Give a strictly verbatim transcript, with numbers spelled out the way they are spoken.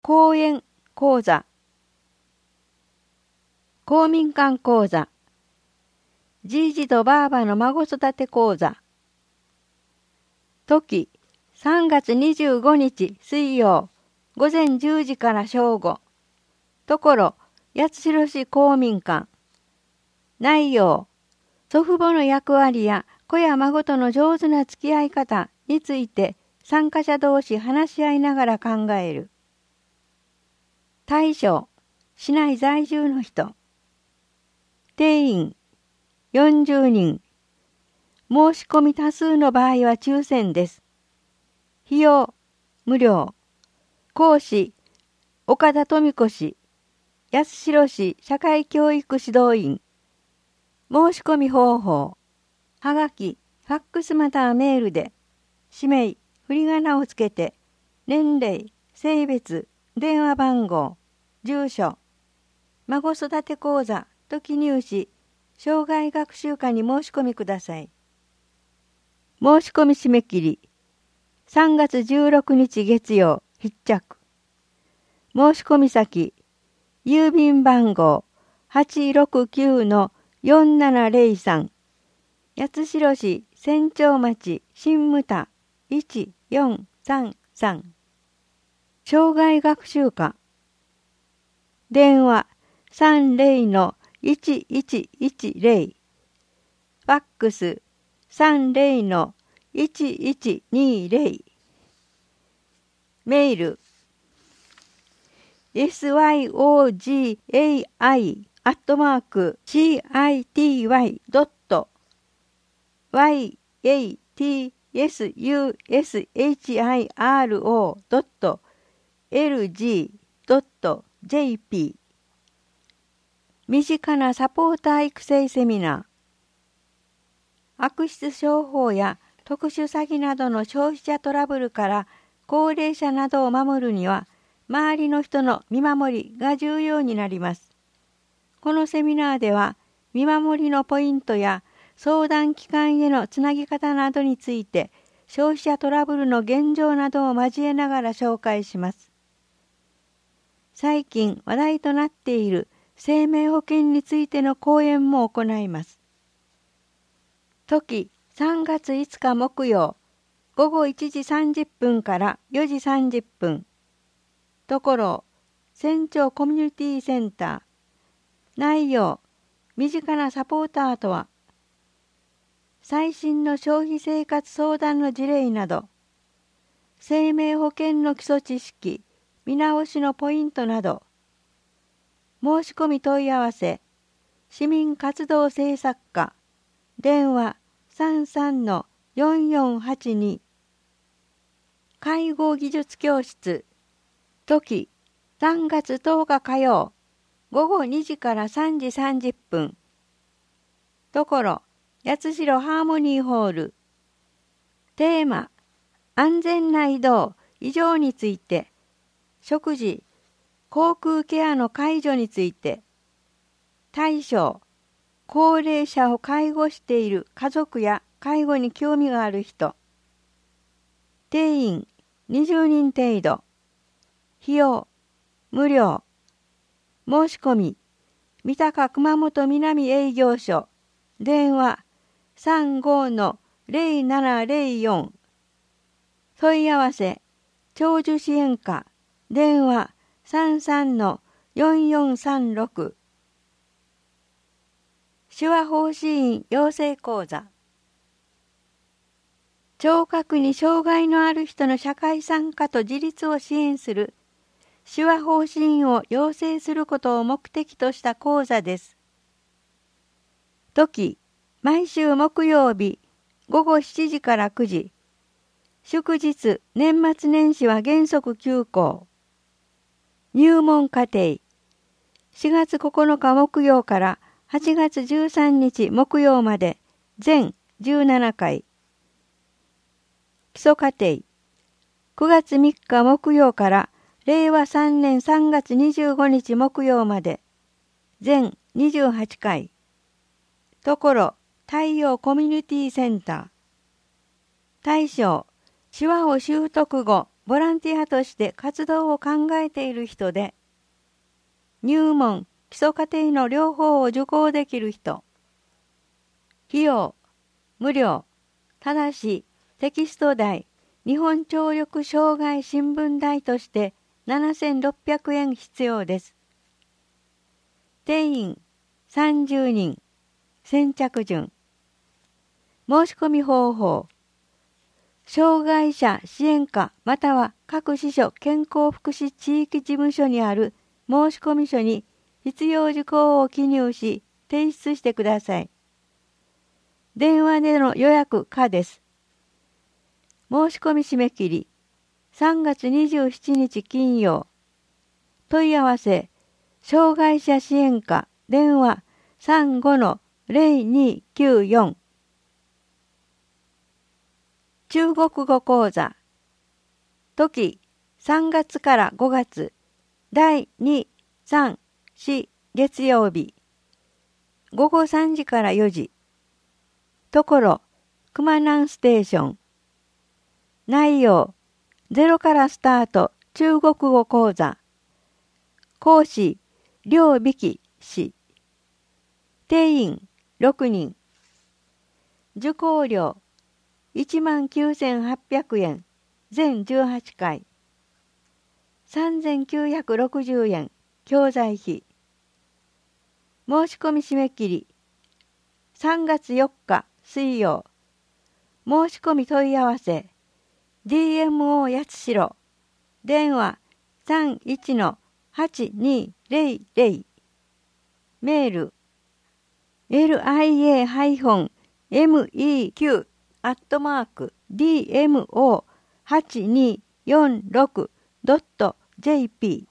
講演講座、公民館講座、じいじとばあばの孫育て講座。時、さんがつにじゅうごにち水曜、午前じゅうじから正午。ところ、八代市公民館。内容、祖父母の役割や子や孫との上手な付き合い方について参加者同士話し合いながら考える。対象、市内在住の人。定員、よんじゅうにん。申し込み多数の場合は抽選です。費用、無料。講師、岡田富子氏、八代市社会教育指導員。申し込み方法。はがき、ファックスまたはメールで、氏名、振り仮名をつけて、年齢、性別、電話番号、住所、孫育て講座と記入し、障害学習課に申し込みください。申し込み締め切り、さんがつじゅうろくにち月曜必着。申し込み先、郵便番号 はちろくきゅうのよんななぜろさん、八代市千丁町新牟田いちよんさんさん。障害学習課。電話 さんぜろのいちいちいちぜろ。ファックス さんぜろのいちいちにぜろ。メール エスワイオージーエーアイ アットマーク シーアイティーワイ ドット ワイエーティーエスユーエスエイチアイアールオー ドット エルジー ドット ジェーピー。身近なサポーター育成セミナー。悪質商法や特殊詐欺などの消費者トラブルから高齢者などを守るには、周りの人の見守りが重要になります。このセミナーでは、見守りのポイントや相談機関へのつなぎ方などについて、消費者トラブルの現状などを交えながら紹介します。最近話題となっている生命保険についての講演も行います。時、さんがついつか木曜、ごごいちじさんじゅっぷんからよじさんじゅっぷん。ところ、千丁コミュニティセンター。内容、身近なサポーターとは、最新の消費生活相談の事例など、生命保険の基礎知識、見直しのポイントなど、申し込み問い合わせ、市民活動政策課、電話 さんさんのよんよんはちに。介護技術教室。時、さんがつとおか火曜、ごごにじからさんじさんじゅっぷん。ところ、八代ハーモニーホール。テーマ、安全な移動、異常について。食事、口腔ケアの介助について。対象、高齢者を介護している家族や介護に興味がある人。定員、にじゅうにん程度。費用、無料。申し込み、三鷹熊本南営業所。電話、さんごのぜろななぜろよん。問い合わせ、長寿支援課。電話、さんさんのよんよんさんろく。手話奉仕員養成講座。聴覚に障害のある人の社会参加と自立を支援する手話奉仕員を養成することを目的とした講座です。時、毎週木曜日ごごしちじからくじ。祝日、年末年始は原則休校。入門課程。しがつここのか木曜からはちがつじゅうさんにち木曜まで全じゅうななかい。基礎課程。くがつみっか木曜かられいわさんねんさんがつにじゅうごにち木曜まで全にじゅうはちかい。ところ、太陽コミュニティセンター。対象、手話を習得後ボランティアとして活動を考えている人で、入門、基礎課程の両方を受講できる人、費用、無料、ただしテキスト代、日本聴力障害新聞代としてななせんろっぴゃくえん必要です。定員さんじゅうにん、先着順。申し込み方法。障害者支援課または各支所健康福祉地域事務所にある申込書に必要事項を記入し提出してください。電話での予約可です。申し込み締め切りさんがつにじゅうしちにち金曜。問い合わせ障害者支援課電話 さんごのゼロにきゅうよん。中国語講座時さんがつからごがつだいに、さん、し月曜日ごごさんじからよじところ熊南ステーション内容ゼロからスタート中国語講座講師梁美希氏定員ろくにん受講料いちまんきゅうせんはっぴゃくえん全じゅうはちかいさんぜんきゅうひゃくろくじゅうえん教材費申し込み締め切りさんがつよっか水曜申し込み問い合わせ ディーエムオー 八代電話 さんいちのはちにゼロゼロ メール エルアイエーエムイーキュー アットマーク ディーエムオーはちにーよんろく ドット ジェーピー